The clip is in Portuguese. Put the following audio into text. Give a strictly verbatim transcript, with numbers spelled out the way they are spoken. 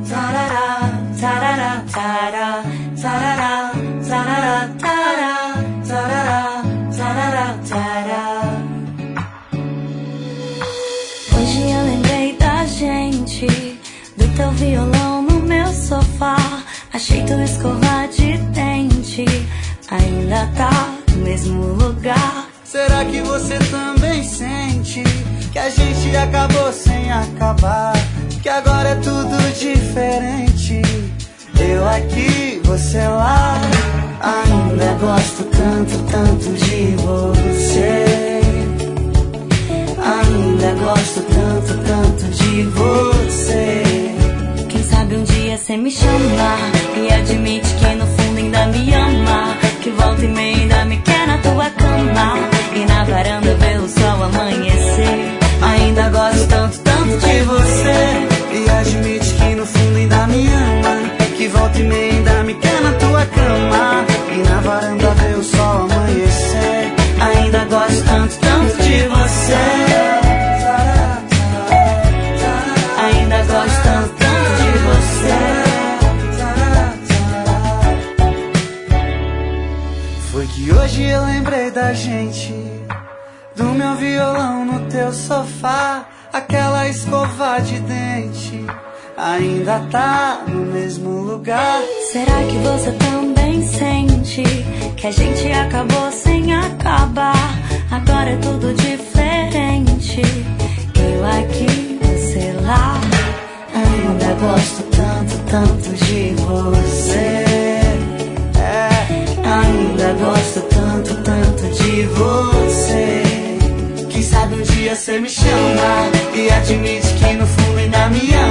tarará, tarará, tarará, tarará, tarará, tarará, tarará, tarará. Hoje eu lembrei da gente, do teu violão no meu sofá. Achei tua escova de dente, ainda tá no mesmo lugar. Será que você também sente que a gente acabou sem acabar? Que agora é tudo diferente, eu aqui, você lá. Ainda gosto tanto, tanto de você. Ainda gosto tanto, tanto de você. Quem sabe um dia cê me chama e admite que no fundo ainda me ama, que volta e meia ainda me quer na tua cama, e na varanda vê o sol amanhecer. Ainda gosto tanto, tanto de você, e admite que no fundo ainda me ama, que volta e meia ainda me quer na tua cama, e na varanda vê o sol amanhecer. Ainda gosto tanto, tanto de você. Ainda gosto tanto, tanto de você. Foi que hoje eu lembrei da gente, do meu violão no teu sofá. Aquela escova de dente ainda tá no mesmo lugar. Será que você também sente que a gente acabou sem acabar? Agora é tudo diferente, eu aqui, você lá. Ainda gosto tanto, tanto de você. É, ainda gosto tanto, tanto de você. Quem sabe um dia cê me chama e admite que no fundo ainda me ama,